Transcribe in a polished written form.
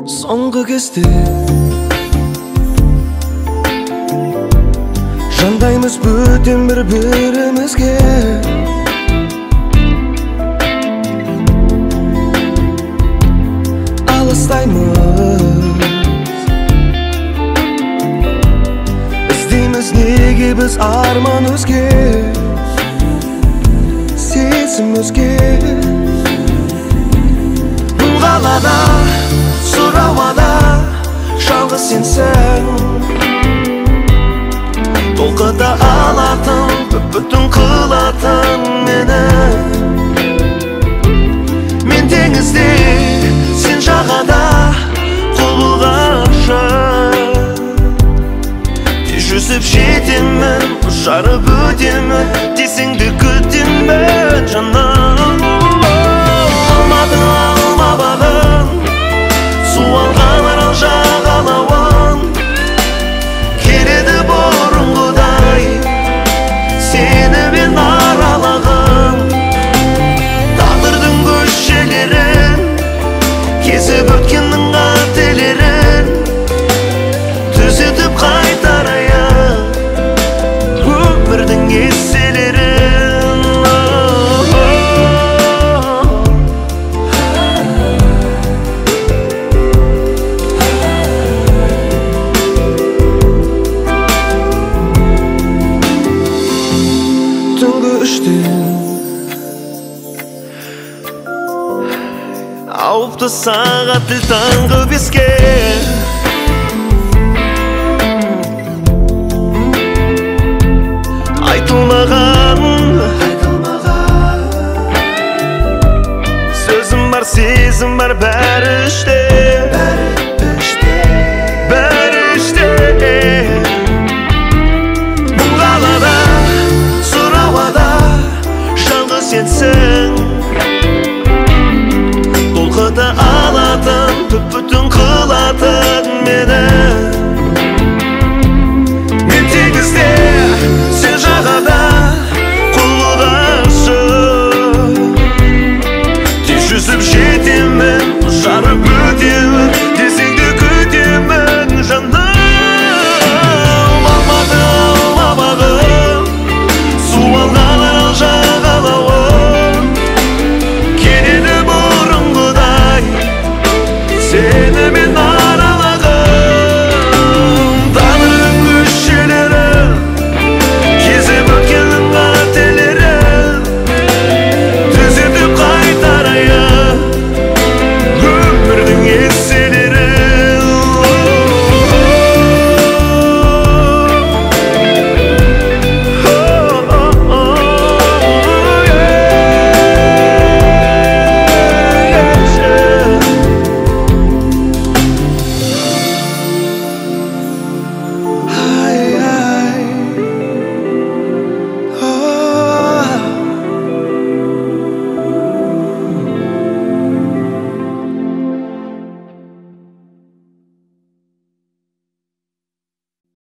Соңғы кезде жандаймыз бөтен бір-бірімізге. Алыстаймыз, іздейміз неге біз арман өзге, сезім өзге. Бұл қалада, сұр ауада жалғыз сенсің, толқыта алатын, бүп-бүтін қылатын мені. Мен теңізде, сен жағада, қол бұлғашы. Тез жүзіп жетемін, жарып өтемін, десеңді күтемін жаным. Алмадың алма бағын, су алған арал жағалауын, келеді бұрынғыдай сені мен аралағым. Тағдырдың көшелерін кезіп өткеннің қателерін түзетіп қайтарайын өмірдің еселерін. Түнгі үштен ауыпты сағат тіл таңғы беске. Айтылмаған сөзім бар, сезім бар, бәрі іште, бәрі іште. Бұл қалада, сұр ауада жалғыз сенсің, толқыта алатын, бүп-бүтін қылатын мені. Мен теңізде, сен жағада, қол бұлғашы. Тез жүзіп жетемін, жарып өтемін, десеңді күтемін жаным. Алмады алма бағым, су алған арал жағалауын, келеді бұрынғыдай сені мен